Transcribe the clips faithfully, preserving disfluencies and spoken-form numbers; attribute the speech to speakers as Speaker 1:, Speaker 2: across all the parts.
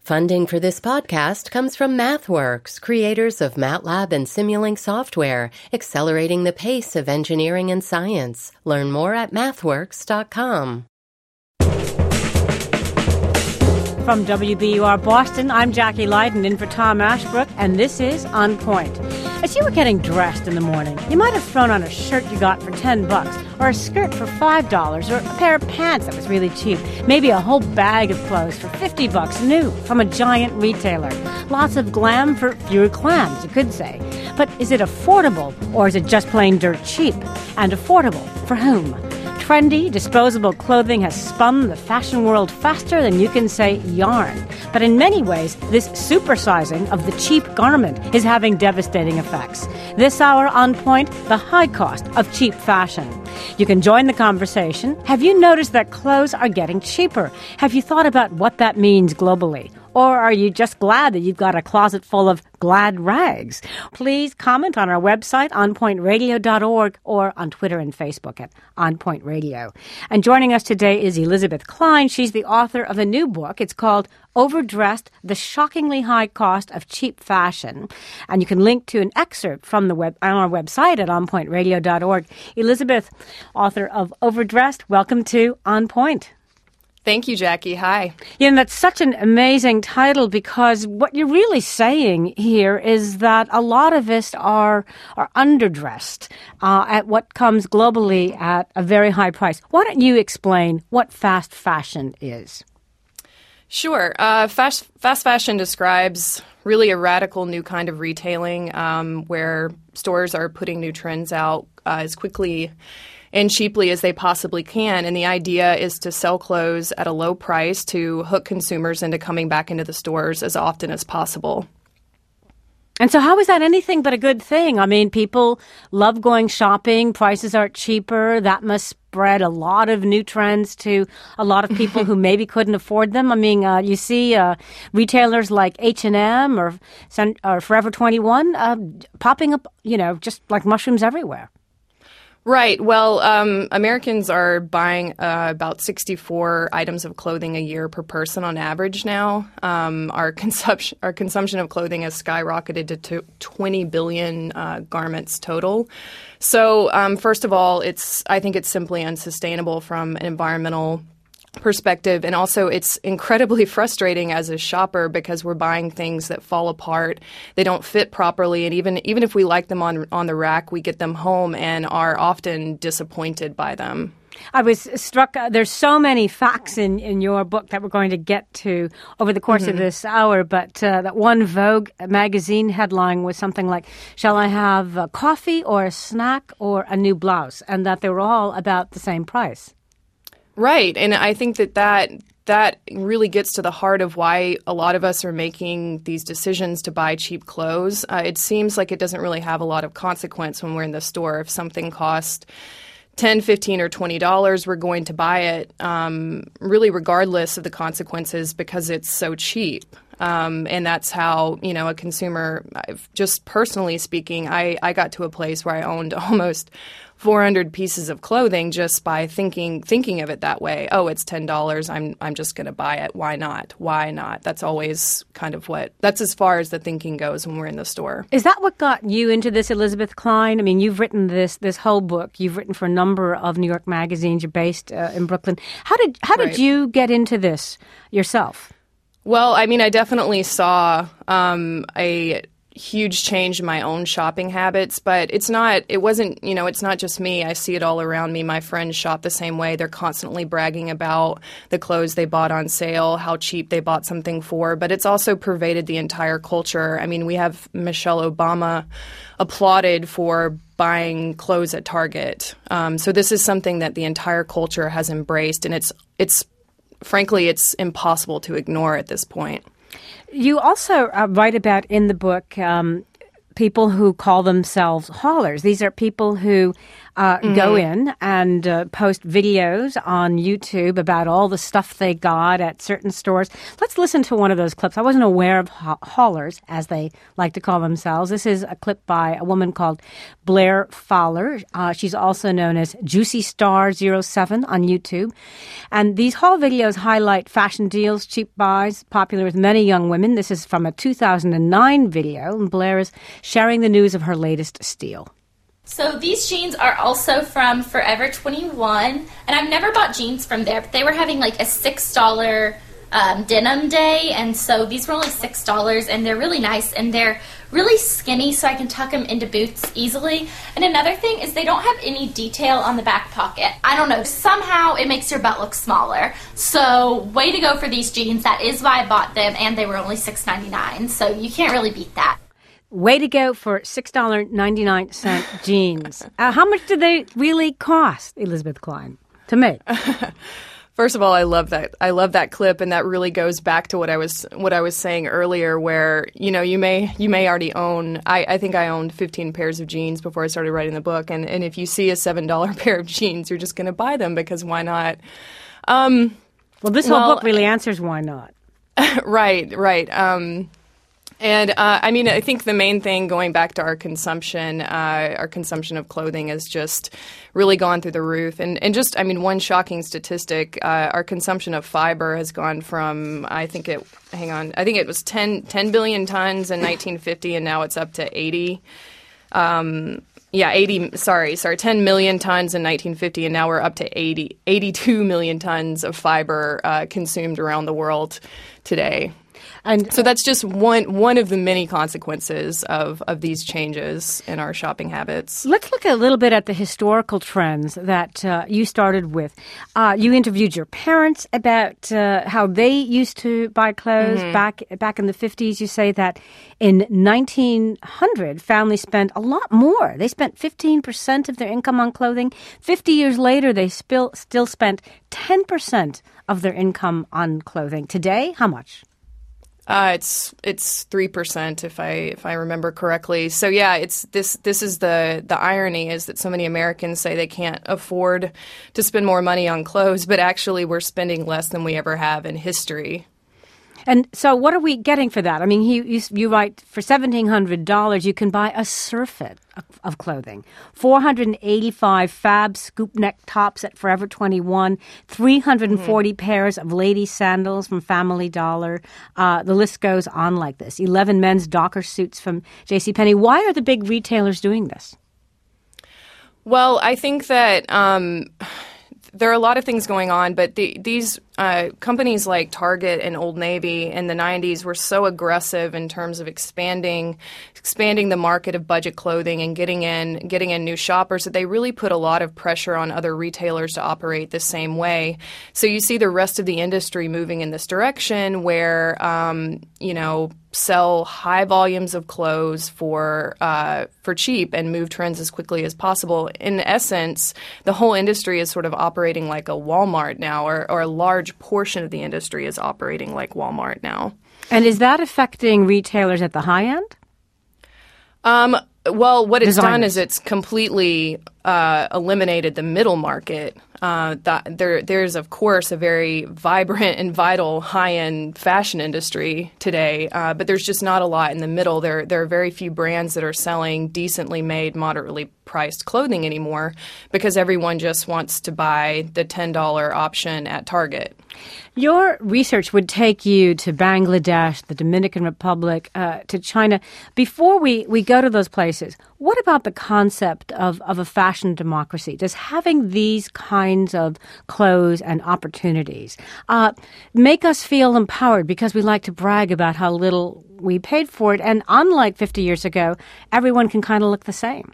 Speaker 1: Funding for this podcast comes from MathWorks, creators of MATLAB and Simulink software, accelerating the pace of engineering and science. Learn more at mathworks dot com.
Speaker 2: From W B U R Boston, I'm Jackie Leiden in for Tom Ashbrook, and this is On Point. As you were getting dressed in the morning, you might have thrown on a shirt you got for ten bucks, or a skirt for five dollars, or a pair of pants that was really cheap, maybe a whole bag of clothes for fifty bucks new from a giant retailer. Lots of glam for fewer clams, you could say. But is it affordable, or is it just plain dirt cheap? And affordable for whom? Trendy, disposable clothing has spun the fashion world faster than you can say yarn. But in many ways, this supersizing of the cheap garment is having devastating effects. This hour on Point, the high cost of cheap fashion. You can join the conversation. Have you noticed that clothes are getting cheaper? Have you thought about what that means globally? Or are you just glad that you've got a closet full of glad rags? Please comment on our website, on point radio dot org, or on Twitter and Facebook at On Point Radio. And joining us today is Elizabeth Klein. She's the author of a new book. It's called Overdressed, The Shockingly High Cost of Cheap Fashion. And you can link to an excerpt from the web on our website at on point radio dot org. Elizabeth, author of Overdressed, welcome to On Point.
Speaker 3: Thank you, Jackie. Hi.
Speaker 2: Yeah, and that's such an amazing title because what you're really saying here is that a lot of us are are underdressed uh, at what comes globally at a very high price. Why don't you explain what fast fashion is?
Speaker 3: Sure. Uh, fast, fast fashion describes really a radical new kind of retailing um, where stores are putting new trends out uh, as quickly and cheaply as they possibly can. And the idea is to sell clothes at a low price to hook consumers into coming back into the stores as often as possible.
Speaker 2: And so how is that anything but a good thing? I mean, people love going shopping. Prices are cheaper. That must spread a lot of new trends to a lot of people who maybe couldn't afford them. I mean, uh, you see uh, retailers like H and M or, or Forever twenty-one uh, popping up, you know, just like mushrooms everywhere.
Speaker 3: Right. Well, um, Americans are buying uh, about sixty-four items of clothing a year per person on average now. Um, our consumption our consumption of clothing has skyrocketed to twenty billion uh, garments total. So, um, first of all, it's I think it's simply unsustainable from an environmental perspective, and also it's incredibly frustrating as a shopper because we're buying things that fall apart, they don't fit properly, and even even if we like them on on the rack, we get them home and are often disappointed by them.
Speaker 2: I was struck, uh, there's so many facts in, in your book that we're going to get to over the course mm-hmm. of this hour, but uh, that one Vogue magazine headline was something like, shall I have a coffee or a snack or a new blouse? And that they were all about the same price.
Speaker 3: Right. And I think that, that that really gets to the heart of why a lot of us are making these decisions to buy cheap clothes. Uh, it seems like it doesn't really have a lot of consequence when we're in the store. If something costs ten dollars, fifteen dollars, or twenty dollars, we're going to buy it um, really regardless of the consequences because it's so cheap. Um, and that's how, you know, a consumer, I've, just personally speaking, I, I got to a place where I owned almost four hundred pieces of clothing just by thinking thinking of it that way. Oh, it's ten dollars. I'm I'm just going to buy it. Why not? Why not? That's always kind of what, that's as far as the thinking goes when we're in the store.
Speaker 2: Is that what got you into this, Elizabeth Klein? I mean, you've written this this whole book. You've written for a number of New York magazines. You're based uh, in Brooklyn. How did how did
Speaker 3: Right.
Speaker 2: you get into this yourself?
Speaker 3: Well, I mean, I definitely saw um, a huge change in my own shopping habits, but it's not, it wasn't, you know, it's not just me. I see it all around me. My friends shop the same way. They're constantly bragging about the clothes they bought on sale, how cheap they bought something for, but it's also pervaded the entire culture. I mean, we have Michelle Obama applauded for buying clothes at Target. Um, so this is something that the entire culture has embraced, and it's it's frankly, it's impossible to ignore at this point.
Speaker 2: You also uh, write about in the book um, people who call themselves haulers. These are people who uh,
Speaker 3: mm-hmm.
Speaker 2: go in and uh, post videos on YouTube about all the stuff they got at certain stores. Let's listen to one of those clips. I wasn't aware of ha- haulers, as they like to call themselves. This is a clip by a woman called Blair Fowler. Uh, she's also known as Juicy Star zero seven on YouTube. And these haul videos highlight fashion deals, cheap buys, popular with many young women. This is from a two thousand nine video, and Blair is sharing the news of her latest steal.
Speaker 4: So these jeans are also from Forever twenty-one, and I've never bought jeans from there, but they were having like a six dollars um, denim day, and so these were only six dollars, and they're really nice, and they're really skinny, so I can tuck them into boots easily. And another thing is they don't have any detail on the back pocket. I don't know, somehow it makes your butt look smaller. So way to go for these jeans. That is why I bought them, and they were only six ninety-nine, so you can't really beat that.
Speaker 2: Way to go for six dollars and ninety-nine cents jeans. Uh, how much did they really cost, Elizabeth Klein, to make?
Speaker 3: First of all, I love that. I love that clip, and that really goes back to what I was what I was saying earlier, where you know you may you may already own. I, I think I owned fifteen pairs of jeans before I started writing the book, and, and if you see a seven dollar pair of jeans, you're just going to buy them because why not? Um,
Speaker 2: well, this whole well, book really answers why not.
Speaker 3: right, right. Um, And uh, I mean, I think the main thing, going back to our consumption, uh, our consumption of clothing has just really gone through the roof. And, and just, I mean, one shocking statistic, uh, our consumption of fiber has gone from, I think it, hang on, I think it was ten, ten billion tons in nineteen fifty, and now it's up to eighty. Um, yeah, eighty, sorry, sorry, ten million tons in nineteen fifty, and now we're up to eighty, eighty-two million tons of fiber uh, consumed around the world today. And so that's just one one of the many consequences of, of these changes in our shopping habits.
Speaker 2: Let's look a little bit at the historical trends that uh, you started with. Uh, you interviewed your parents about uh, how they used to buy clothes mm-hmm. back back in the fifties. You say that in nineteen hundred, families spent a lot more. They spent fifteen percent of their income on clothing. Fifty years later, they still still spent ten percent of their income on clothing. Today, how much?
Speaker 3: Uh, it's it's three percent if I if I remember correctly. So yeah, it's this this is the the irony is that so many Americans say they can't afford to spend more money on clothes, but actually we're spending less than we ever have in history.
Speaker 2: And so what are we getting for that? I mean, you, you, you write for seventeen hundred dollars you can buy a surfeit of, of clothing, four hundred eighty-five fab scoop neck tops at Forever twenty-one, three hundred forty mm-hmm. pairs of ladies' sandals from Family Dollar. Uh, the list goes on like this. eleven men's Docker suits from JCPenney. Why are the big retailers doing this?
Speaker 3: Well, I think that um, there are a lot of things going on, but the, these uh, companies like Target and Old Navy in the nineties were so aggressive in terms of expanding expanding the market of budget clothing and getting in getting in new shoppers that they really put a lot of pressure on other retailers to operate the same way. So you see the rest of the industry moving in this direction where, um, you know, sell high volumes of clothes for uh, for cheap and move trends as quickly as possible. In essence, the whole industry is sort of operating like a Walmart now, or, or a large portion of the industry is operating like Walmart now. And
Speaker 2: is that affecting retailers at the high end?
Speaker 3: Um, well, what it's
Speaker 2: Designers.
Speaker 3: done is it's completely uh, eliminated the middle market. Uh, that there, there's, of course, a very vibrant and vital high-end fashion industry today, uh, but there's just not a lot in the middle. There, there are very few brands that are selling decently made, moderately priced clothing anymore because everyone just wants to buy the ten dollar option at Target.
Speaker 2: Your research would take you to Bangladesh, the Dominican Republic, uh, to China. Before we, we go to those places, what about the concept of, of a fashion democracy? Does having these kinds of clothes and opportunities uh, make us feel empowered because we like to brag about how little we paid for it? And unlike fifty years ago, everyone can kind of look the same.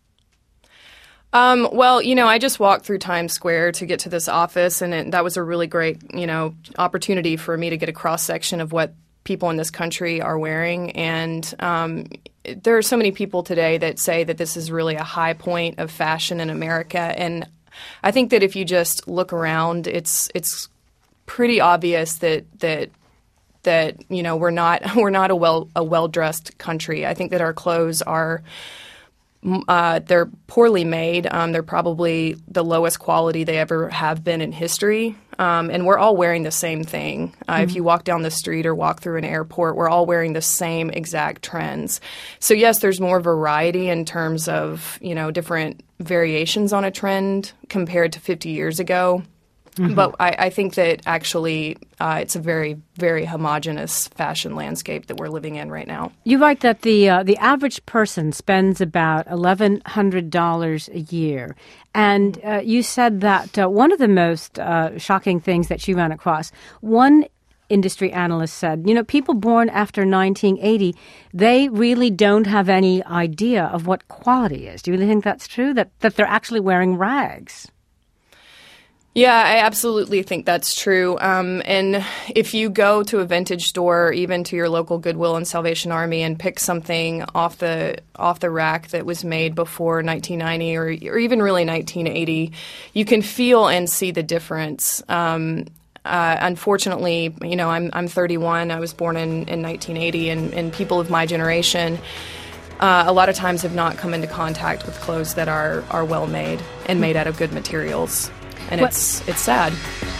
Speaker 3: Um, well, you know, I just walked through Times Square to get to this office, and it, that was a really great, you know, opportunity for me to get a cross-section of what people in this country are wearing. And um, there are so many people today that say that this is really a high point of fashion in America. And I think that if you just look around, it's it's pretty obvious that that that you know we're not we're not a well a well-dressed country. I think that our clothes are Uh, they're poorly made. Um, they're probably the lowest quality they ever have been in history. Um, and we're all wearing the same thing. Uh, mm-hmm. If you walk down the street or walk through an airport, we're all wearing the same exact trends. So yes, there's more variety in terms of, you know, different variations on a trend compared to fifty years ago. Mm-hmm. But I, I think that actually uh, it's a very, very homogenous fashion landscape that we're living in right now.
Speaker 2: You write that the uh, the average person spends about eleven hundred dollars a year. And uh, you said that uh, one of the most uh, shocking things that you ran across, one industry analyst said, you know, people born after nineteen eighty, they really don't have any idea of what quality is. Do you really think that's true, that, that they're actually wearing rags?
Speaker 3: Yeah, I absolutely think that's true. Um, and if you go to a vintage store, even to your local Goodwill and Salvation Army, and pick something off the off the rack that was made before nineteen ninety or, or even really nineteen eighty, you can feel and see the difference. Um, uh, unfortunately, you know, I'm I'm thirty-one. I was born in, in nineteen eighty, and, and people of my generation Uh, a lot of times have not come into contact with clothes that are, are well made and made out of good materials. And what? it's it's sad.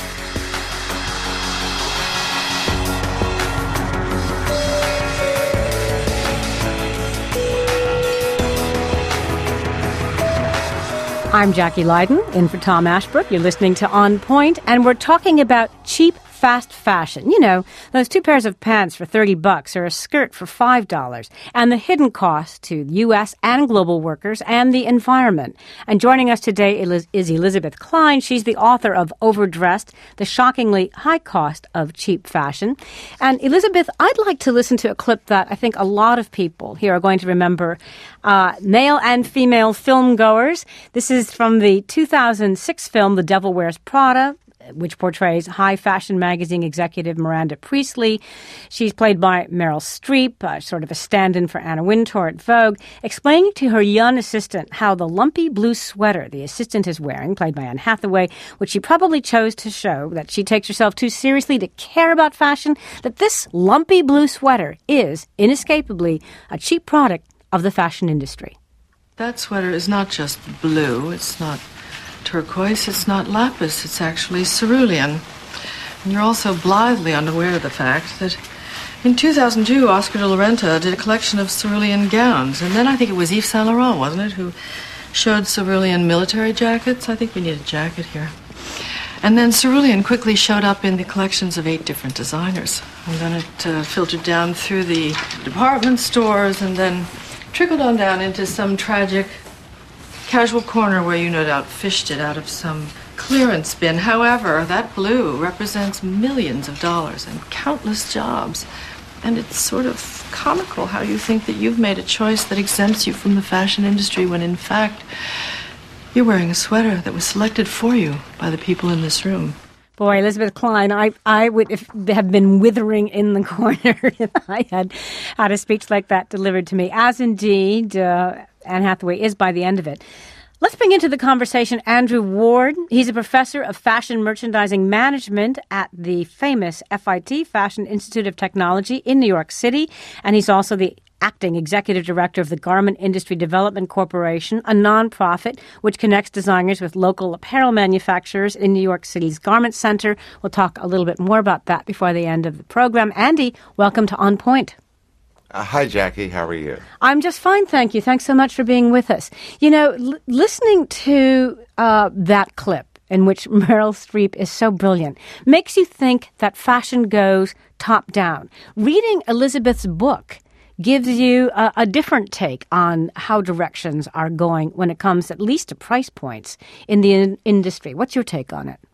Speaker 2: I'm Jackie Leiden, in for Tom Ashbrook. You're listening to On Point, and we're talking about cheap fast fashion. You know, those two pairs of pants for thirty bucks or a skirt for five dollars, and the hidden cost to U S and global workers and the environment. And joining us today is Elizabeth Klein. She's the author of Overdressed, The Shockingly High Cost of Cheap Fashion. And Elizabeth, I'd like to listen to a clip that I think a lot of people here are going to remember, uh, male and female film goers. This is from the two thousand six film The Devil Wears Prada, which portrays high fashion magazine executive Miranda Priestley. She's played by Meryl Streep, uh, sort of a stand-in for Anna Wintour at Vogue, explaining to her young assistant how the lumpy blue sweater the assistant is wearing, played by Anne Hathaway, which she probably chose to show that she takes herself too seriously to care about fashion, that this lumpy blue sweater is inescapably a cheap product of the fashion industry.
Speaker 5: That sweater is not just blue, it's not turquoise, it's not lapis, it's actually cerulean. And you're also blithely unaware of the fact that in two thousand two, Oscar de la Renta did a collection of cerulean gowns. And then I think it was Yves Saint Laurent, wasn't it, who showed cerulean military jackets? I think we need a jacket here. And then cerulean quickly showed up in the collections of eight different designers. And then it uh, filtered down through the department stores and then trickled on down into some tragic casual corner where you no doubt fished it out of some clearance bin. However, that blue represents millions of dollars and countless jobs. And it's sort of comical how you think that you've made a choice that exempts you from the fashion industry when in fact you're wearing a sweater that was selected for you by the people in this room.
Speaker 2: Boy, Elizabeth Klein, I I would have been withering in the corner if I had had a speech like that delivered to me, as indeed uh, Anne Hathaway is by the end of it. Let's bring into the conversation Andrew Ward. He's a professor of fashion merchandising management at the famous F I T, Fashion Institute of Technology in New York City, and he's also the acting executive director of the Garment Industry Development Corporation, a nonprofit which connects designers with local apparel manufacturers in New York City's Garment Center. We'll talk a little bit more about that before the end of the program. Andy, welcome to On Point.
Speaker 6: Uh, hi, Jackie. How are you?
Speaker 2: I'm just fine, thank you. Thanks so much for being with us. You know, l- listening to uh, that clip in which Meryl Streep is so brilliant makes you think that fashion goes top down. Reading Elizabeth's book gives you a, a different take on how directions are going when it comes at least to price points in the in- industry. What's your take on it?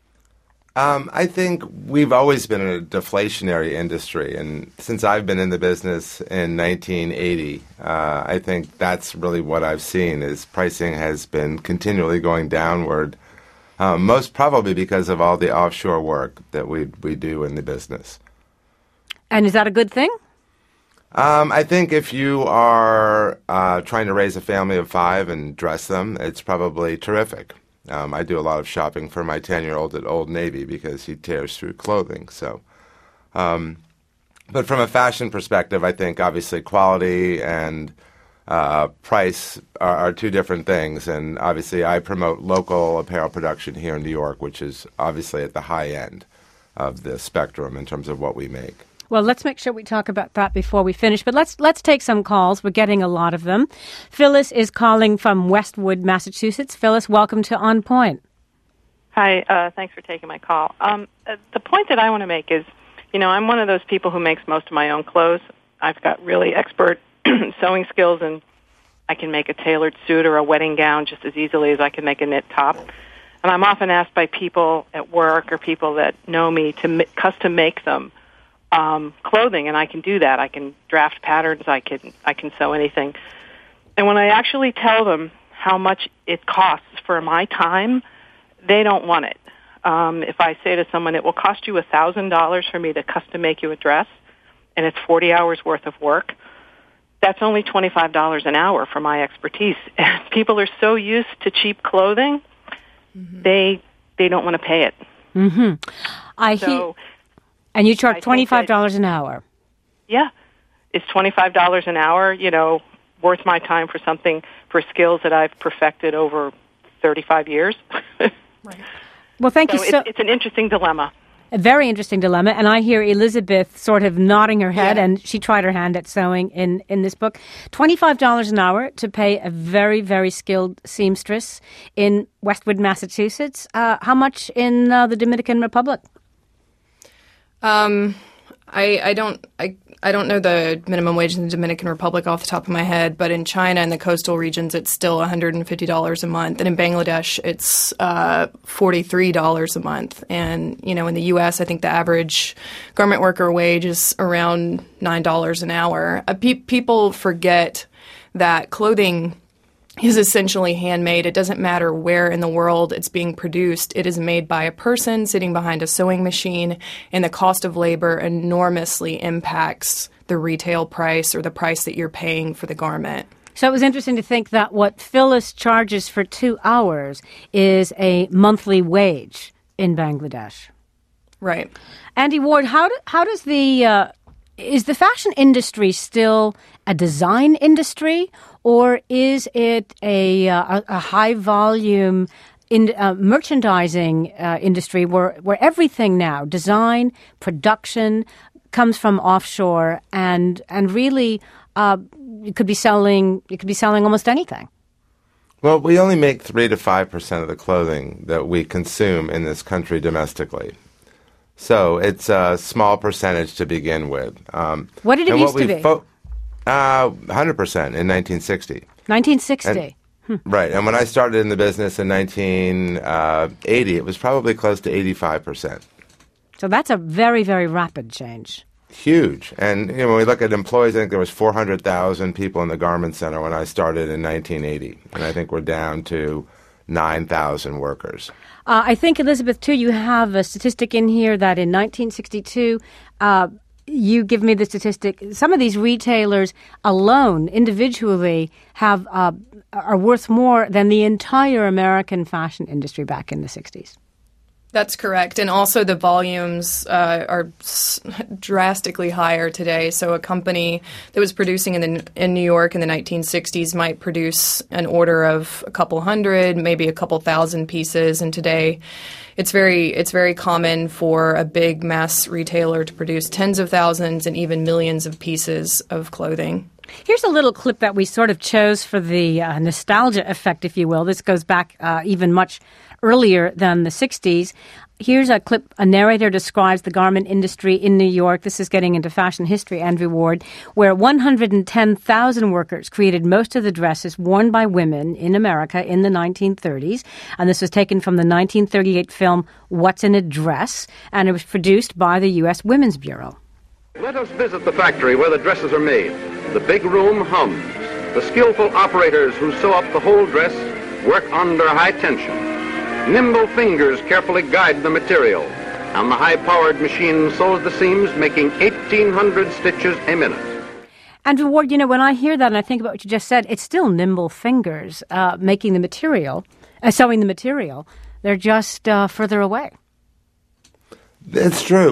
Speaker 6: Um, I think we've always been in a deflationary industry, and since I've been in the business in nineteen eighty, uh, I think that's really what I've seen is pricing has been continually going downward, um, most probably because of all the offshore work that we we do in the business.
Speaker 2: And is that a good thing?
Speaker 6: Um, I think if you are uh, trying to raise a family of five and dress them, it's probably terrific. Um, I do a lot of shopping for my ten-year-old at Old Navy because he tears through clothing. So, um, but from a fashion perspective, I think obviously quality and uh, price are, are two different things. And obviously I promote local apparel production here in New York, which is obviously at the high end of the spectrum in terms of what we make.
Speaker 2: Well, let's make sure we talk about that before we finish. But let's let's take some calls. We're getting a lot of them. Phyllis is calling from Westwood, Massachusetts. Phyllis, welcome to On Point.
Speaker 7: Hi, uh, thanks for taking my call. Um, uh, the point that I want to make is, you know, I'm one of those people who makes most of my own clothes. I've got really expert sewing skills, and I can make a tailored suit or a wedding gown just as easily as I can make a knit top. And I'm often asked by people at work or people that know me to m- custom make them um, clothing, and I can do that. I can draft patterns. I can I can sew anything. And when I actually tell them how much it costs for my time, they don't want it. Um, if I say to someone, it will cost you one thousand dollars for me to custom make you a dress, and it's forty hours worth of work, that's only twenty-five dollars an hour for my expertise. And people are so used to cheap clothing, mm-hmm. they they don't want to pay it.
Speaker 2: Mm-hmm. I
Speaker 7: so,
Speaker 2: hear, and you charge twenty-five dollars an hour.
Speaker 7: Yeah. Is twenty-five dollars an hour, you know, worth my time for something, for skills that I've perfected over thirty-five years?
Speaker 2: Right. Well, thank
Speaker 7: so
Speaker 2: you so
Speaker 7: it's, it's an interesting dilemma.
Speaker 2: A very interesting dilemma, and I hear Elizabeth sort of nodding her head, yeah. and she tried her hand at sewing in, in this book. twenty-five dollars an hour to pay a very, very skilled seamstress in Westwood, Massachusetts. Uh, how much in uh, the Dominican Republic?
Speaker 3: Um, I, I don't I, I don't know the minimum wage in the Dominican Republic off the top of my head, but in China and the coastal regions, it's still one hundred fifty dollars a month, and in Bangladesh, it's uh, forty-three dollars a month. And you know, in the U S, I think the average garment worker wage is around nine dollars an hour. Uh, pe- people forget that clothing is essentially handmade. It doesn't matter where in the world it's being produced. It is made by a person sitting behind a sewing machine, and the cost of labor enormously impacts the retail price or the price that you're paying for the garment.
Speaker 2: So it was interesting to think that what Phyllis charges for two hours is a monthly wage in Bangladesh.
Speaker 3: Right.
Speaker 2: Andy Ward, how do, how does the uh, is the fashion industry still a design industry, or is it a uh, a high volume in uh, merchandising uh, industry where where everything now, design, production, comes from offshore, and and really uh, you could be selling you could be selling almost anything?
Speaker 6: Well, we only make three to five percent of the clothing that we consume in this country domestically. So it's a small percentage to begin with. Um,
Speaker 2: what did it used to be? Fo-
Speaker 6: uh, one hundred percent in nineteen sixty.
Speaker 2: nineteen sixty.
Speaker 6: And, hmm. Right. And when I started in the business in nineteen eighty, it was probably close to eighty-five percent.
Speaker 2: So that's a very, very rapid change.
Speaker 6: Huge. And you know, when we look at employees, I think there was four hundred thousand people in the Garment Center when I started in nineteen eighty. And I think we're down to nine thousand workers.
Speaker 2: Uh, I think, Elizabeth, too, you have a statistic in here that in nineteen sixty-two, uh, you give me the statistic, some of these retailers alone, individually, have uh, are worth more than the entire American fashion industry back in the sixties.
Speaker 3: That's correct. And also the volumes uh, are s- drastically higher today. So a company that was producing in the, in New York in the nineteen sixties might produce an order of a couple hundred, maybe a couple thousand pieces. And today it's very it's very common for a big mass retailer to produce tens of thousands and even millions of pieces of clothing.
Speaker 2: Here's a little clip that we sort of chose for the uh, nostalgia effect, if you will. This goes back uh, even much earlier than the sixties. Here's a clip. A narrator describes the garment industry in New York. This is getting into fashion history, Andrew Ward, where one hundred ten thousand workers created most of the dresses worn by women in America in the nineteen thirties. And this was taken from the nineteen thirty-eight film What's in a Dress, and it was produced by the U S Women's Bureau.
Speaker 8: Let us visit the factory where the dresses are made. The big room hums. The skillful operators who sew up the whole dress work under high tension. Nimble fingers carefully guide the material, and the high-powered machine sews the seams, making eighteen hundred stitches a minute.
Speaker 2: Andrew Ward, you know, when I hear that and I think about what you just said, it's still nimble fingers uh, making the material, uh, sewing the material. They're just uh, further away.
Speaker 6: It's true, but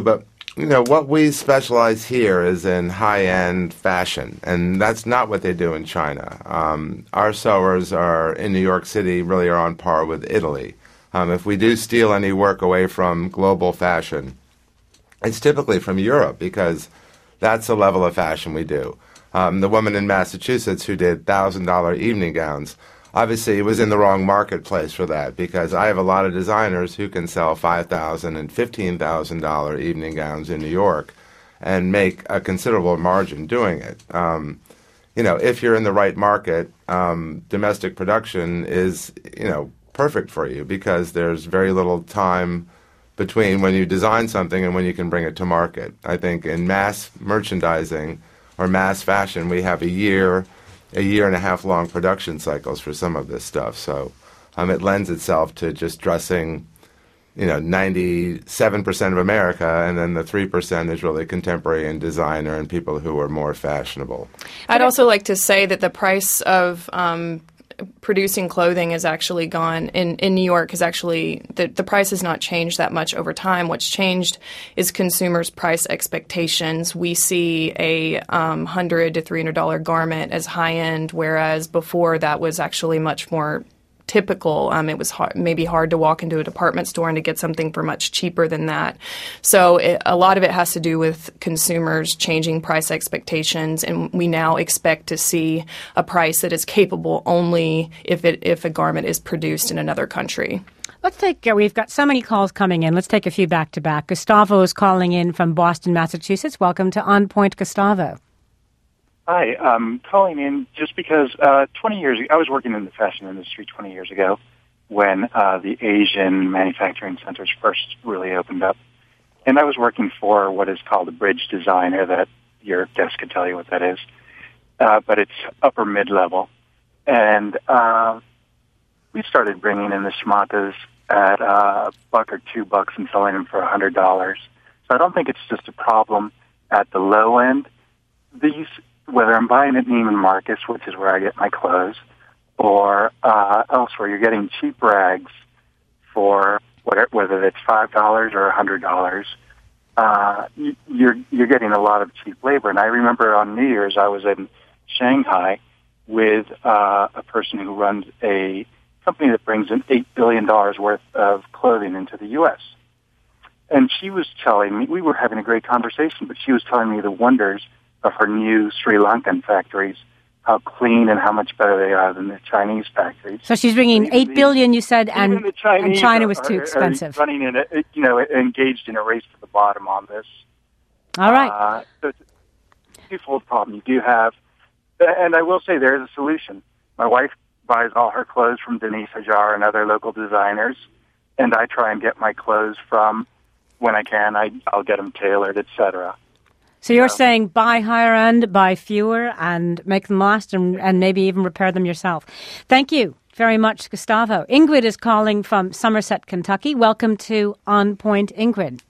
Speaker 6: you know, what we specialize here is in high-end fashion, and that's not what they do in China. Um, our sewers are in New York City really are on par with Italy. Um, if we do steal any work away from global fashion, it's typically from Europe because that's the level of fashion we do. Um, the woman in Massachusetts who did one thousand dollars evening gowns, obviously was in the wrong marketplace for that because I have a lot of designers who can sell five thousand dollars and fifteen thousand dollars evening gowns in New York and make a considerable margin doing it. Um, you know, if you're in the right market, um, domestic production is, you know, perfect for you because there's very little time between when you design something and when you can bring it to market. I think in mass merchandising or mass fashion, we have a year, a year and a half long production cycles for some of this stuff. So um, it lends itself to just dressing, you know, ninety-seven percent of America, and then the three percent is really contemporary and designer and people who are more fashionable.
Speaker 3: I'd also like to say that the price of um, producing clothing has actually gone in, in New York has actually the, the price has not changed that much over time. What's changed is consumers' price expectations. We see a um, one hundred to three hundred dollars garment as high end, whereas before that was actually much more typical. Um, it was hard, maybe hard to walk into a department store and to get something for much cheaper than that. So it, a lot of it has to do with consumers changing price expectations, and we now expect to see a price that is capable only if it if a garment is produced in another country.
Speaker 2: Let's take, uh, we've got so many calls coming in. Let's take a few back to back. Gustavo is calling in from Boston, Massachusetts. Welcome to On Point, Gustavo.
Speaker 9: Hi, I'm calling in just because uh, twenty years ago, I was working in the fashion industry twenty years ago when uh, the Asian manufacturing centers first really opened up. And I was working for what is called a bridge designer, that your guest could tell you what that is. Uh, but it's upper mid-level. And uh, we started bringing in the schmatas at uh, a buck or two bucks and selling them for one hundred dollars. So I don't think it's just a problem at the low end. These... Whether I'm buying at Neiman Marcus, which is where I get my clothes, or uh, elsewhere, you're getting cheap rags for whatever, whether it's five dollars or one hundred dollars. Uh, you're you're getting a lot of cheap labor. And I remember on New Year's, I was in Shanghai with uh, a person who runs a company that brings in eight billion dollars worth of clothing into the U S. And she was telling me, we were having a great conversation, but she was telling me the wonders of her new Sri Lankan factories, how clean and how much better they are than the Chinese factories.
Speaker 2: So she's bringing eight
Speaker 9: the,
Speaker 2: billion, you said, and, and China was
Speaker 9: are,
Speaker 2: too expensive.
Speaker 9: Are running in a, you know, engaged in a race to the bottom on this.
Speaker 2: All right.
Speaker 9: Uh, so it's a twofold problem. You do have, and I will say there is a solution. My wife buys all her clothes from Denise Hajar and other local designers, and I try and get my clothes from, when I can, I, I'll get them tailored, et cetera.
Speaker 2: So you're saying buy higher end, buy fewer, and make them last, and, and maybe even repair them yourself. Thank you very much, Gustavo. Ingrid is calling from Somerset, Kentucky. Welcome to On Point, Ingrid.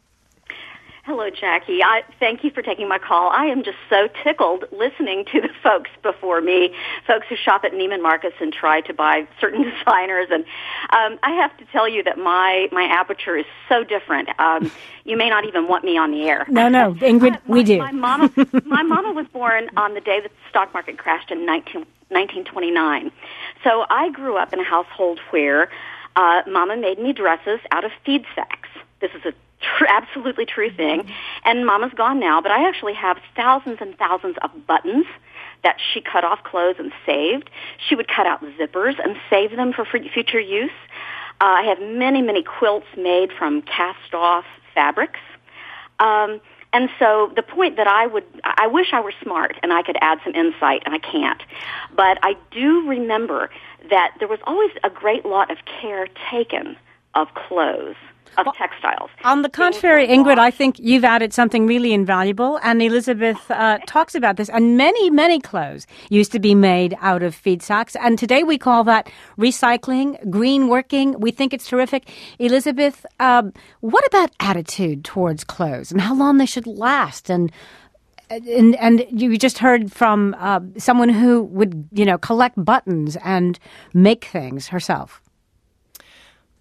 Speaker 10: Hello, Jackie. I, thank you for taking my call. I am just so tickled listening to the folks before me, folks who shop at Neiman Marcus and try to buy certain designers. And um, I have to tell you that my, my aperture is so different. Um, you may not even want me on the air.
Speaker 2: No, no, Ingrid,
Speaker 10: my,
Speaker 2: we do.
Speaker 10: My mama, my mama was born on the day that the stock market crashed in nineteen twenty-nine. So I grew up in a household where uh, Mama made me dresses out of feed sacks. This is a Tr- absolutely true thing. And Mama's gone now, but I actually have thousands and thousands of buttons that she cut off clothes and saved. She would cut out zippers and save them for future use. Uh, I have many, many quilts made from cast-off fabrics. Um, and so the point that I would, I wish I were smart and I could add some insight, and I can't. But I do remember that there was always a great lot of care taken of clothes, of well, textiles.
Speaker 2: On the contrary, Ingrid, I think you've added something really invaluable, and Elizabeth uh, talks about this, and many, many clothes used to be made out of feed sacks, and today we call that recycling, green working. We think it's terrific. Elizabeth, um, what about attitude towards clothes and how long they should last? And And, and you just heard from uh, someone who would, you know, collect buttons and make things herself.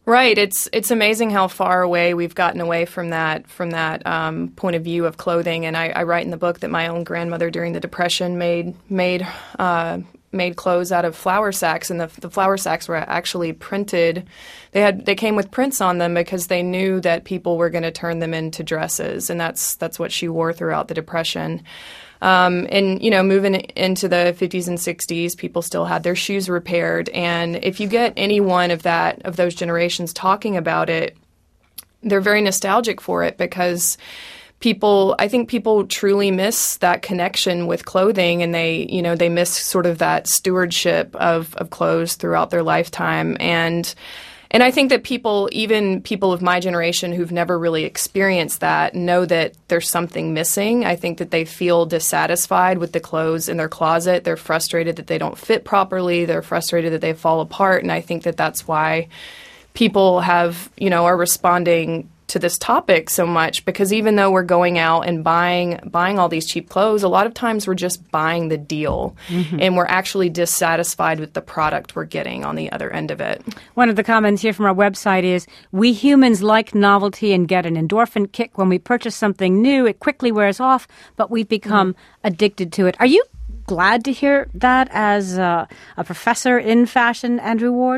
Speaker 3: Right. It's it's amazing how far away we've gotten away from that from that um, point of view of clothing. And I, I write in the book that my own grandmother during the Depression made made uh, made clothes out of flour sacks, and the, the flour sacks were actually printed. They had they came with prints on them because they knew that people were going to turn them into dresses, and that's that's what she wore throughout the Depression. Um, and, you know, moving into the fifties and sixties, people still had their shoes repaired. And if you get any one of that, of those generations talking about it, they're very nostalgic for it because people, I think people truly miss that connection with clothing, and they, you know, they miss sort of that stewardship of, of clothes throughout their lifetime. And And I think that people, even people of my generation who've never really experienced that, know that there's something missing. I think that they feel dissatisfied with the clothes in their closet. They're frustrated that they don't fit properly. They're frustrated that they fall apart. And I think that that's why people have, you know, are responding to this topic so much, because even though we're going out and buying buying all these cheap clothes, a lot of times we're just buying the deal, mm-hmm. and we're actually dissatisfied with the product we're getting on the other end of it.
Speaker 2: One of the comments here from our website is, we humans like novelty and get an endorphin kick when we purchase something new. It quickly wears off, but we've become mm-hmm. addicted to it. Are you glad to hear that as a, a professor in fashion, Andrew Ward?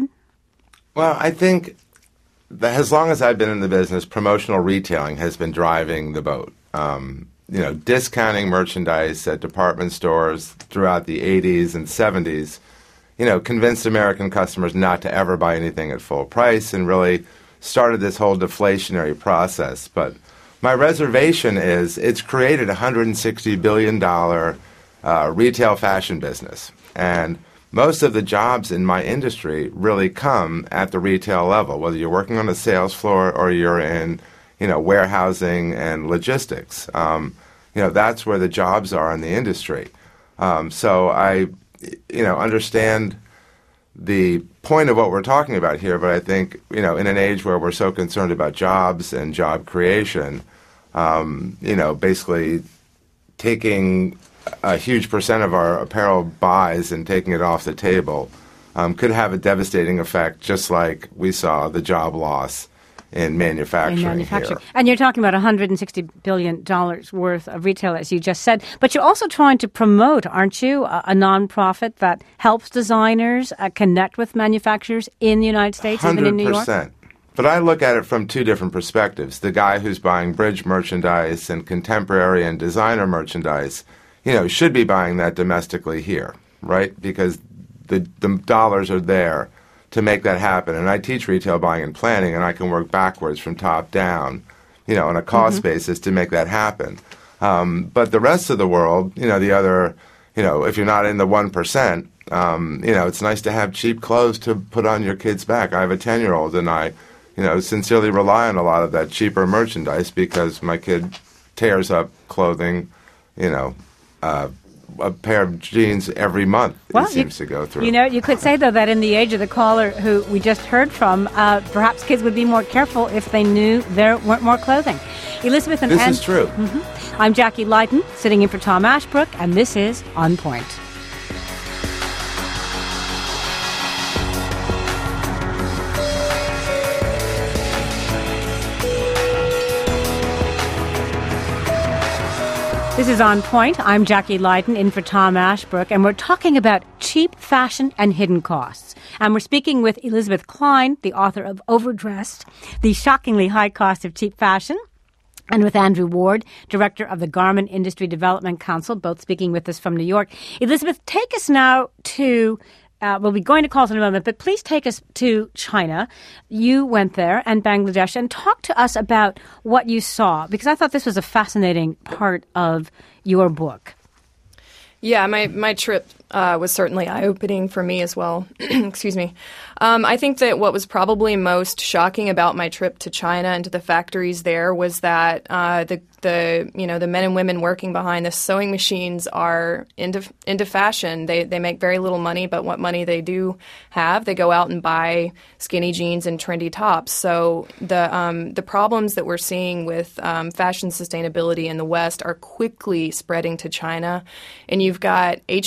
Speaker 6: Well, I think that as long as I've been in the business, promotional retailing has been driving the boat. Um, you know, discounting merchandise at department stores throughout the eighties and seventies, you know, convinced American customers not to ever buy anything at full price and really started this whole deflationary process. But my reservation is it's created a one hundred sixty billion dollars uh, retail fashion business. And most of the jobs in my industry really come at the retail level, whether you're working on the sales floor or you're in, you know, warehousing and logistics. Um, you know, that's where the jobs are in the industry. Um, so I, you know, understand the point of what we're talking about here, but I think, you know, in an age where we're so concerned about jobs and job creation, um, you know, basically taking a huge percent of our apparel buys and taking it off the table um, could have a devastating effect, just like we saw the job loss in manufacturing, in manufacturing.
Speaker 2: Here. And you're talking about one hundred sixty billion dollars worth of retail, as you just said. But you're also trying to promote, aren't you, a, a nonprofit that helps designers uh, connect with manufacturers in the United States,
Speaker 6: one hundred percent.
Speaker 2: Even in New York?
Speaker 6: But I look at it from two different perspectives. The guy who's buying bridge merchandise and contemporary and designer merchandise, you know, should be buying that domestically here, right? Because the, the dollars are there to make that happen. And I teach retail buying and planning, and I can work backwards from top down, you know, on a cost mm-hmm. basis to make that happen. Um, but the rest of the world, you know, the other, you know, if you're not in the one percent, um, you know, it's nice to have cheap clothes to put on your kid's back. I have a ten-year-old, and I, you know, sincerely rely on a lot of that cheaper merchandise because my kid tears up clothing, you know, Uh, a pair of jeans every month,
Speaker 2: well,
Speaker 6: it seems
Speaker 2: you,
Speaker 6: to go through.
Speaker 2: You know, you could say, though, that in the age of the caller who we just heard from, uh, perhaps kids would be more careful if they knew there weren't more clothing. Elizabeth and
Speaker 6: This
Speaker 2: Ann-
Speaker 6: is true.
Speaker 2: Mm-hmm. I'm Jackie Leiden, sitting in for Tom Ashbrook, and this is On Point. This is On Point. I'm Jackie Leiden, in for Tom Ashbrook, and we're talking about cheap fashion and hidden costs. And we're speaking with Elizabeth Klein, the author of Overdressed, The Shockingly High Cost of Cheap Fashion, and with Andrew Ward, director of the Garment Industry Development Council, both speaking with us from New York. Elizabeth, take us now to... Uh, we'll be going to calls in a moment, but please take us to China. You went there, and Bangladesh, and talk to us about what you saw, because I thought this was a fascinating part of your book.
Speaker 3: Yeah, my, my trip uh, was certainly eye-opening for me as well. Excuse me. Um, I think that what was probably most shocking about my trip to China and to the factories there was that uh, the the you know the men and women working behind the sewing machines are into into fashion. They they make very little money, but what money they do have, they go out and buy skinny jeans and trendy tops. So the um, the problems that we're seeing with um, fashion sustainability in the West are quickly spreading to China, and you've got H and M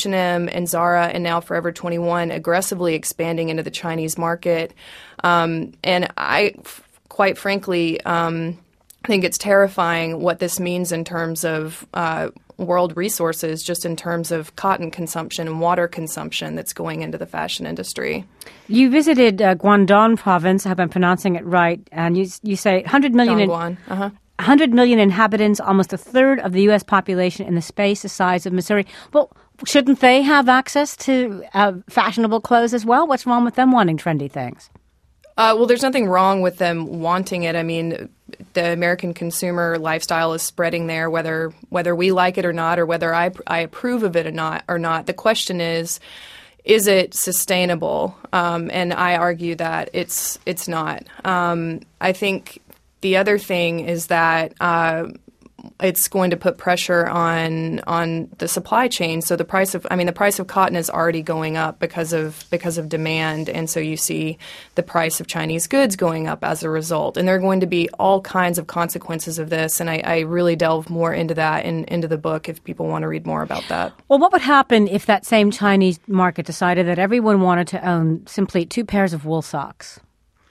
Speaker 3: M and Zara and now Forever twenty-one aggressively expanding into the Chinese market. Um, and I, f- quite frankly, um, I think it's terrifying what this means in terms of uh, world resources, just in terms of cotton consumption and water consumption that's going into the fashion industry.
Speaker 2: You visited uh, Guangdong province, I hope I'm pronouncing it right, and you you say one hundred million, in,
Speaker 3: uh-huh.
Speaker 2: one hundred million inhabitants, almost a third of the U S population in the space the size of Missouri. Well, shouldn't they have access to uh, fashionable clothes as well? What's wrong with them wanting trendy things?
Speaker 3: Uh, well, there's nothing wrong with them wanting it. I mean, the American consumer lifestyle is spreading there, whether whether we like it or not, or whether I, I approve of it or not. Or not. The question is, is it sustainable? Um, and I argue that it's it's not. Um, I think the other thing is that uh, it's going to put pressure on on the supply chain. So the price of I mean the price of cotton is already going up because of because of demand, and so you see the price of Chinese goods going up as a result. And there are going to be all kinds of consequences of this, and I, I really delve more into that in, into the book if people want to read more about that.
Speaker 2: Well, what would happen if that same Chinese market decided that everyone wanted to own simply two pairs of wool socks?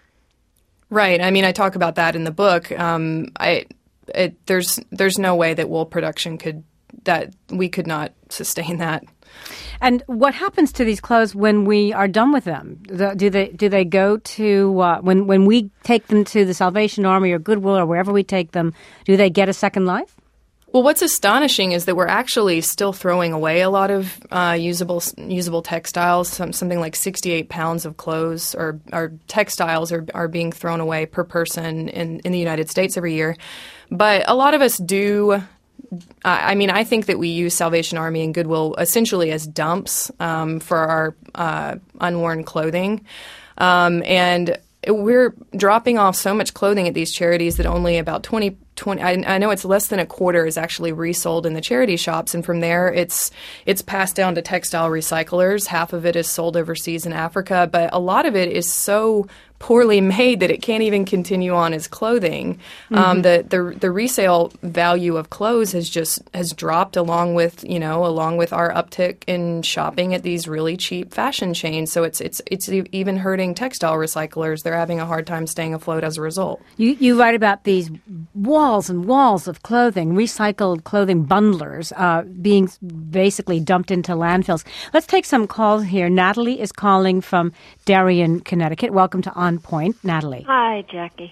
Speaker 3: Right. I mean, I talk about that in the book. Um, I It, there's there's no way that wool production could that we could not sustain that.
Speaker 2: And what happens to these clothes when we are done with them? The, do they do they go to uh, when when we take them to the Salvation Army or Goodwill or wherever we take them? Do they get a second life?
Speaker 3: Well, what's astonishing is that we're actually still throwing away a lot of uh, usable usable textiles. Some, something like sixty-eight pounds of clothes or, or textiles are, are being thrown away per person in, in the United States every year. But a lot of us do. Uh, I mean, I think that we use Salvation Army and Goodwill essentially as dumps um, for our uh, unworn clothing. Um, and we're dropping off so much clothing at these charities that only about twenty, twenty I, I know it's less than a quarter is actually resold in the charity shops. And from there, it's it's passed down to textile recyclers. Half of it is sold overseas in Africa. But a lot of it is so poorly made that it can't even continue on as clothing. Mm-hmm. Um, the, the the resale value of clothes has just has dropped along with you know along with our uptick in shopping at these really cheap fashion chains. So it's it's it's even hurting textile recyclers. They're having a hard time staying afloat as a result.
Speaker 2: You you write about these walls and walls of clothing, recycled clothing bundlers uh, being basically dumped into landfills. Let's take some calls here. Natalie is calling from Darien, Connecticut. Welcome to On Point, Natalie.
Speaker 11: Hi, Jackie.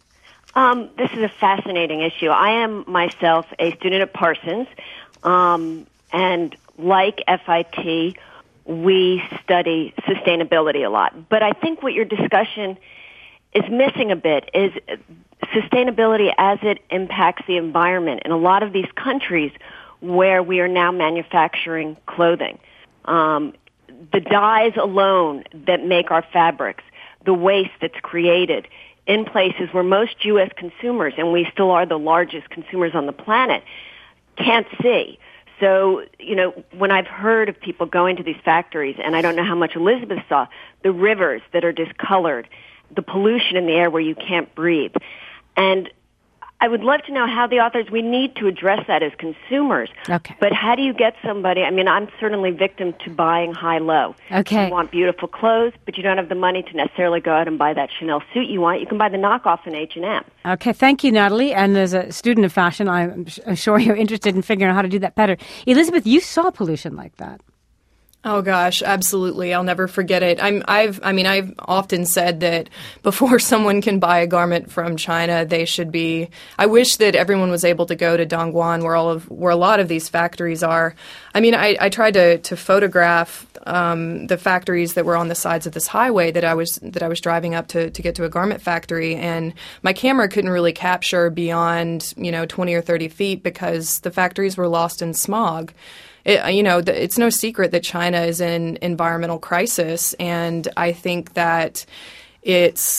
Speaker 11: Um, this is a fascinating issue. I am myself a student at Parsons, um, and like F I T, we study sustainability a lot. But I think what your discussion is missing a bit is sustainability as it impacts the environment in a lot of these countries where we are now manufacturing clothing. Um, the dyes alone that make our fabrics, the waste that's created in places where most U S consumers, and we still are the largest consumers on the planet, can't see. So, you know, when I've heard of people going to these factories, and I don't know how much Elizabeth saw, the rivers that are discolored, the pollution in the air where you can't breathe. And I would love to know how the authors, we need to address that as consumers.
Speaker 2: Okay.
Speaker 11: But how do you get somebody, I mean, I'm certainly victim to buying high-low.
Speaker 2: Okay.
Speaker 11: You want beautiful clothes, but you don't have the money to necessarily go out and buy that Chanel suit you want. You can buy the knockoff in H and M.
Speaker 2: Okay, thank you, Natalie. And as a student of fashion, I'm sure you're interested in figuring out how to do that better. Elizabeth, you saw pollution like that.
Speaker 3: Oh gosh, absolutely. I'll never forget it. I'm, I've, I mean, I've often said that before someone can buy a garment from China, they should be. I wish that everyone was able to go to Dongguan, where all of, where a lot of these factories are. I mean, I, I tried to to photograph um, the factories that were on the sides of this highway that I was that I was driving up to to get to a garment factory, and my camera couldn't really capture beyond you know twenty or thirty feet because the factories were lost in smog. It, you know, it's no secret that China is in environmental crisis, and I think that it's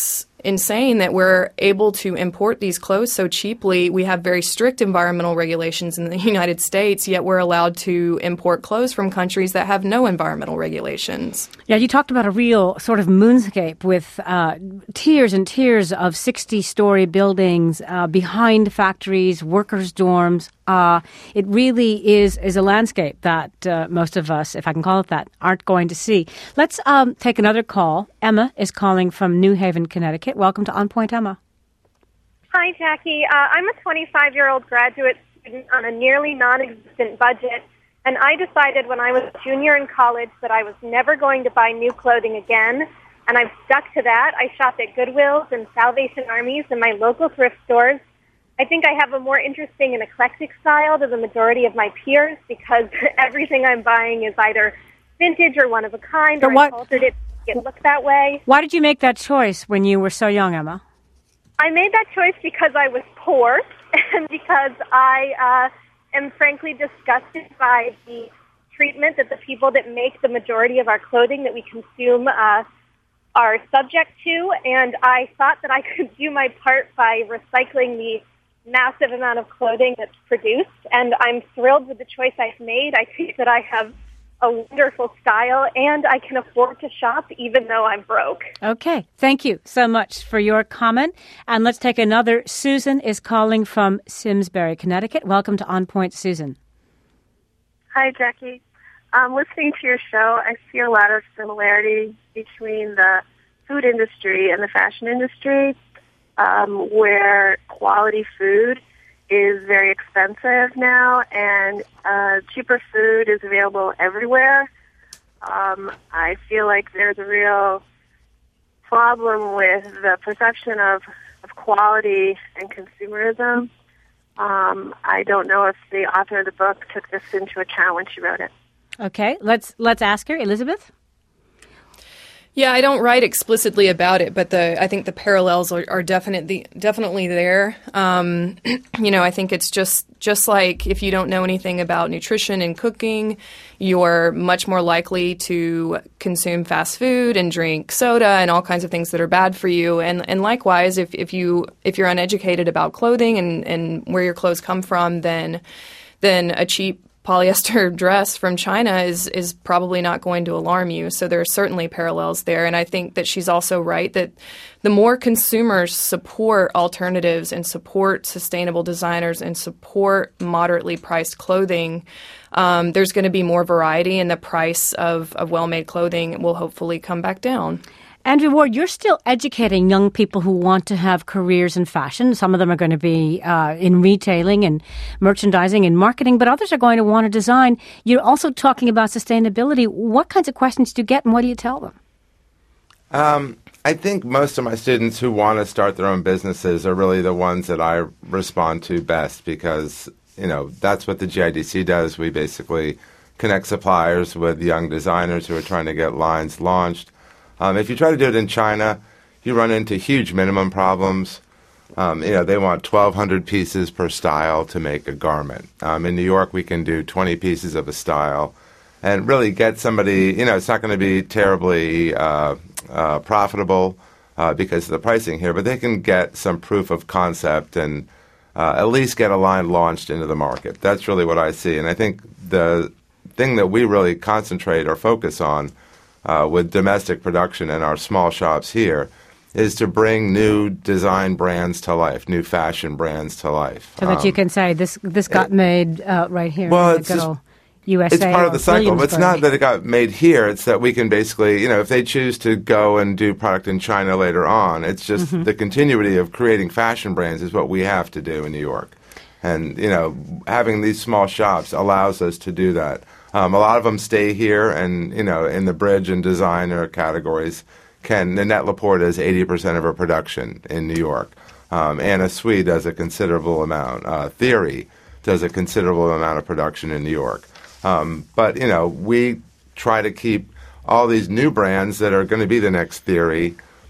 Speaker 3: insane that we're able to import these clothes so cheaply. We have very strict environmental regulations in the United States, yet we're allowed to import clothes from countries that have no environmental regulations.
Speaker 2: Yeah, you talked about a real sort of moonscape with uh, tiers and tiers of sixty-story buildings uh, behind factories, workers' dorms. Uh, it really is is a landscape that uh, most of us, if I can call it that, aren't going to see. Let's um, take another call. Emma is calling from New Haven, Connecticut. Welcome to On Point, Emma.
Speaker 12: Hi, Jackie. Uh, I'm a twenty-five-year-old graduate student on a nearly non-existent budget, and I decided when I was a junior in college that I was never going to buy new clothing again, and I've stuck to that. I shop at Goodwills and Salvation Armies and my local thrift stores. I think I have a more interesting and eclectic style to the majority of my peers because everything I'm buying is either vintage or one of a kind,
Speaker 2: but
Speaker 12: or
Speaker 2: what,
Speaker 12: I altered it to get look that way.
Speaker 2: Why did you make that choice when you were so young, Emma?
Speaker 12: I made that choice because I was poor and because I uh, am frankly disgusted by the treatment that the people that make the majority of our clothing that we consume uh, are subject to, and I thought that I could do my part by recycling the massive amount of clothing that's produced, and I'm thrilled with the choice I've made. I think that I have a wonderful style, and I can afford to shop even though I'm broke.
Speaker 2: Okay. Thank you so much for your comment. And let's take another. Susan is calling from Simsbury, Connecticut. Welcome to On Point, Susan.
Speaker 13: Hi, Jackie. Um, listening to your show, I see a lot of similarity between the food industry and the fashion industry. Um, where quality food is very expensive now, and uh, cheaper food is available everywhere. Um, I feel like there's a real problem with the perception of, of quality and consumerism. Um, I don't know if the author of the book took this into account when she wrote it.
Speaker 2: Okay, let's let's ask her. Elizabeth?
Speaker 3: Yeah, I don't write explicitly about it, but the I think the parallels are, are definitely definitely there. Um, you know, I think it's just just like if you don't know anything about nutrition and cooking, you're much more likely to consume fast food and drink soda and all kinds of things that are bad for you. And and likewise, if, if you if you're uneducated about clothing and, and where your clothes come from, then then a cheap polyester dress from China is is probably not going to alarm you. So there are certainly parallels there. And I think that she's also right that the more consumers support alternatives and support sustainable designers and support moderately priced clothing, um, there's going to be more variety, and the price of, of well-made clothing will hopefully come back down.
Speaker 2: Andrew Ward, you're still educating young people who want to have careers in fashion. Some of them are going to be uh, in retailing and merchandising and marketing, but others are going to want to design. You're also talking about sustainability. What kinds of questions do you get, and what do you tell them?
Speaker 6: Um, I think most of my students who want to start their own businesses are really the ones that I respond to best because, you know, that's what the G I D C does. We basically connect suppliers with young designers who are trying to get lines launched. Um, if you try to do it in China, you run into huge minimum problems. Um, you know, they want twelve hundred pieces per style to make a garment. Um, in New York, we can do twenty pieces of a style and really get somebody, you know, it's not going to be terribly uh, uh, profitable uh, because of the pricing here, but they can get some proof of concept and uh, at least get a line launched into the market. That's really what I see. And I think the thing that we really concentrate or focus on Uh, with domestic production in our small shops here is to bring new design brands to life, new fashion brands to life.
Speaker 2: So that
Speaker 6: um,
Speaker 2: you can say, this this got it, made uh, right here
Speaker 6: well,
Speaker 2: in the good old U S A.
Speaker 6: It's part of the cycle. It's not that it got made here. It's that we can basically, you know, if they choose to go and do product in China later on, it's just mm-hmm. the continuity of creating fashion brands is what we have to do in New York. And, you know, having these small shops allows us to do that. Um, a lot of them stay here, and, you know, in the bridge and designer categories, can Nanette Laporte does eighty percent of her production in New York. Um, Anna Sui does a considerable amount. Uh, Theory does a considerable amount of production in New York. Um, but, you know, we try to keep all these new brands that are going to be the next Theory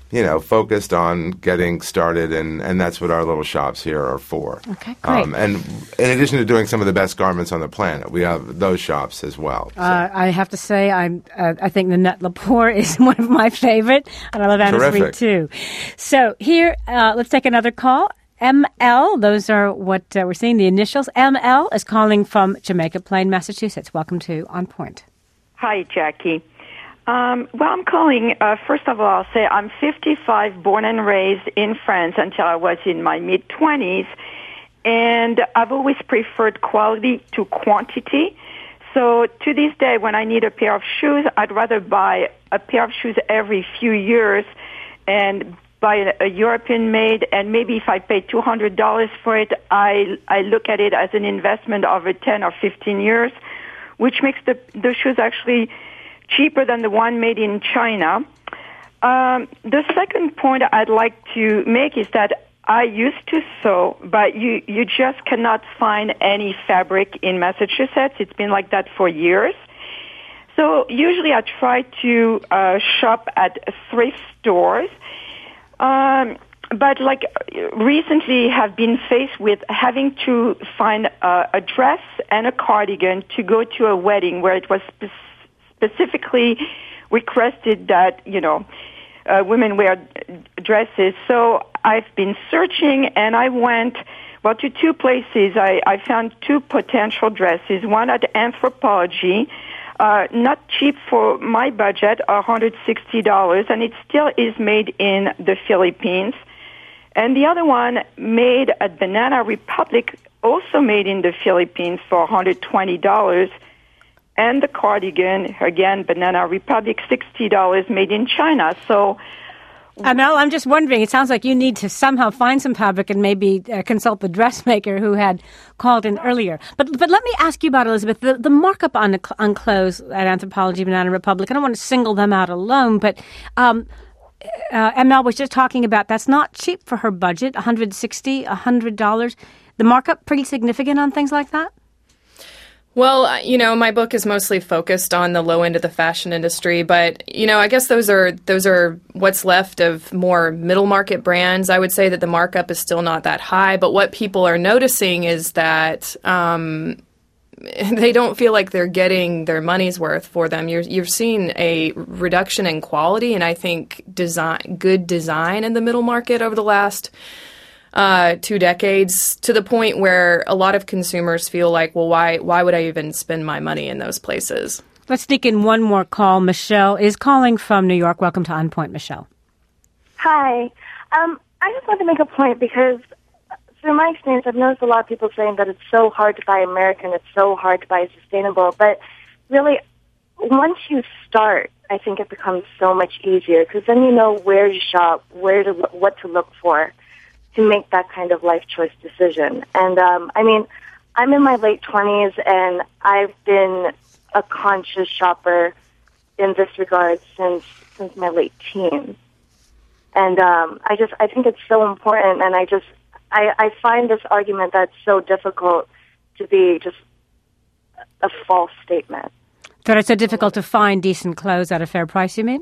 Speaker 6: you know, focused on getting started, and, and that's what our little shops here are for.
Speaker 2: Okay, great. Um,
Speaker 6: and in addition to doing some of the best garments on the planet, we have those shops as well. So.
Speaker 2: Uh, I have to say, I'm, uh, I think Nanette Lepore is one of my favorite, and I love Anna Sweet too. So here, uh, let's take another call. M L, those are what uh, we're seeing, the initials. M L is calling from Jamaica Plain, Massachusetts. Welcome to On Point.
Speaker 14: Hi, Jackie. Um, well, I'm calling, uh, first of all, I'll say I'm fifty-five, born and raised in France until I was in my mid-twenties, and I've always preferred quality to quantity. So to this day, when I need a pair of shoes, I'd rather buy a pair of shoes every few years and buy a, a European-made, and maybe if I pay two hundred dollars for it, I, I look at it as an investment over ten or fifteen years, which makes the, the shoes actually cheaper than the one made in China. Um, the second point I'd like to make is that I used to sew, but you, you just cannot find any fabric in Massachusetts. It's been like that for years. So usually I try to uh, shop at thrift stores. Um, but like recently have been faced with having to find uh, a dress and a cardigan to go to a wedding where it was specific specifically requested that, you know, uh, women wear dresses. So I've been searching, and I went, well, to two places. I, I found two potential dresses, one at Anthropologie, uh, not cheap for my budget, one hundred sixty dollars, and it still is made in the Philippines. And the other one made at Banana Republic, also made in the Philippines for one hundred twenty dollars. And the cardigan, again, Banana Republic, sixty dollars, made in China. So,
Speaker 2: Amel, I'm just wondering, it sounds like you need to somehow find some fabric and maybe uh, consult the dressmaker who had called in earlier. But but let me ask you about, Elizabeth, the, the markup on, on clothes at Anthropologie, Banana Republic. I don't want to single them out alone, but um, uh, Amel was just talking about that's not cheap for her budget, one hundred sixty dollars, one hundred dollars. The markup pretty significant on things like that?
Speaker 3: Well, you know, my book is mostly focused on the low end of the fashion industry, but, you know, I guess those are those are what's left of more middle market brands. I would say that the markup is still not that high, but what people are noticing is that um, they don't feel like they're getting their money's worth for them. You're you're seeing a reduction in quality, and I think design, good design in the middle market over the last Uh, two decades, to the point where a lot of consumers feel like, well, why why would I even spend my money in those places?
Speaker 2: Let's sneak in one more call. Michelle is calling from New York. Welcome to On Point, Michelle.
Speaker 13: Hi. Um, I just want to make a point because through my experience, I've noticed a lot of people saying that it's so hard to buy American, it's so hard to buy sustainable. But really, once you start, I think it becomes so much easier because then you know where to shop, where to what to look for to make that kind of life choice decision. And, um, I mean, I'm in my late twenties, and I've been a conscious shopper in this regard since since my late teens. And um, I just, I think it's so important, and I just, I, I find this argument that's so difficult to be just a false statement.
Speaker 2: That it's so difficult to find decent clothes at a fair price, you mean?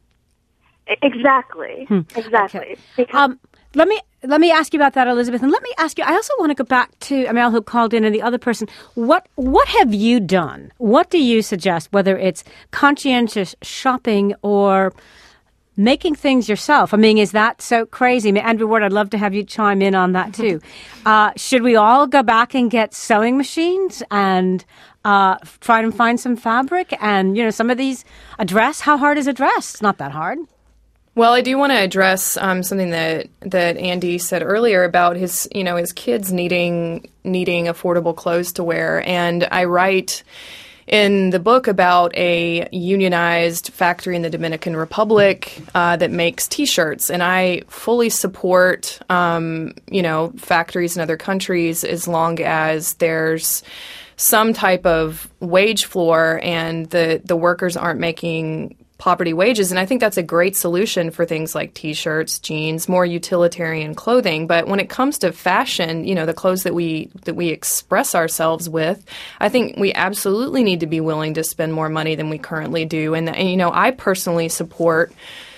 Speaker 13: Exactly. Hmm. Exactly.
Speaker 2: Okay. Um, let me let me ask you about that, Elizabeth, and let me ask you. I also want to go back to Amel, who called in, and the other person. What what have you done? What do you suggest? Whether it's conscientious shopping or making things yourself. I mean, is that so crazy? I mean, Andrew Ward, I'd love to have you chime in on that too. uh, should we all go back and get sewing machines and uh, try and find some fabric? And you know, some of these a dress. How hard is a dress? It's not that hard.
Speaker 3: Well, I do want to address um, something that, that Andy said earlier about his, you know, his kids needing needing affordable clothes to wear. And I write in the book about a unionized factory in the Dominican Republic uh, that makes T-shirts. And I fully support, um, you know, factories in other countries as long as there's some type of wage floor and the, the workers aren't making poverty wages. And I think that's a great solution for things like T-shirts, jeans, more utilitarian clothing. But when it comes to fashion, you know, the clothes that we that we express ourselves with, I think we absolutely need to be willing to spend more money than we currently do. And, and you know, I personally support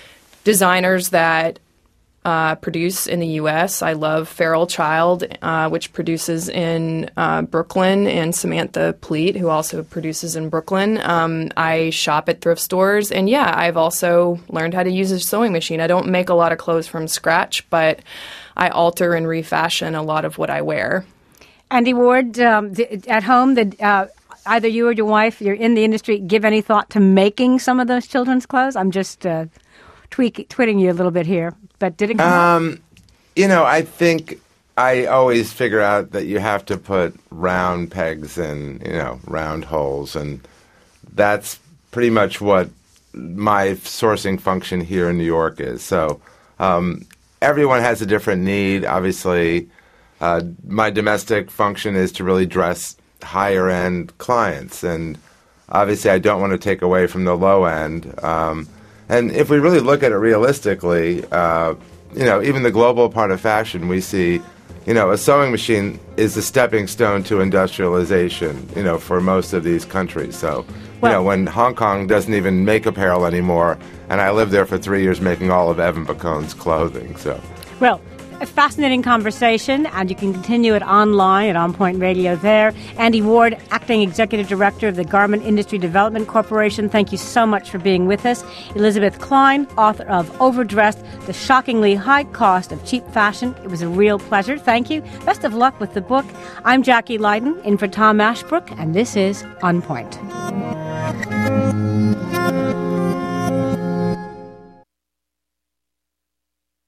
Speaker 3: designers that uh, produce in the U S. I love Feral Child, uh, which produces in uh, Brooklyn, and Samantha Pleat, who also produces in Brooklyn. Um, I shop at thrift stores, and yeah, I've also learned how to use a sewing machine. I don't make a lot of clothes from scratch, but I alter and refashion a lot of what I wear.
Speaker 2: Andy Ward, um, th- at home, did uh, either you or your wife, you're in the industry, give any thought to making some of those children's clothes? I'm just uh, tweak, twitting you a little bit here, but did it come
Speaker 6: um, You know, I think I always figure out that you have to put round pegs in, you know, round holes, and that's pretty much what my sourcing function here in New York is. So um, everyone has a different need, obviously. Uh, my domestic function is to really dress higher-end clients, and obviously I don't want to take away from the low end. Um, and if we really look at it realistically, uh, you know, even the global part of fashion, we see, you know, a sewing machine is a stepping stone to industrialization, you know, for most of these countries. So, well, you know, when Hong Kong doesn't even make apparel anymore, and I lived there for three years making all of Evan Bacon's clothing, so.
Speaker 2: Well, a fascinating conversation, and you can continue it online at On Point Radio there. Andy Ward, Acting Executive Director of the Garment Industry Development Corporation, thank you so much for being with us. Elizabeth Klein, author of Overdressed, The Shockingly High Cost of Cheap Fashion. It was a real pleasure. Thank you. Best of luck with the book. I'm Jackie Leiden, in for Tom Ashbrook, and this is On Point.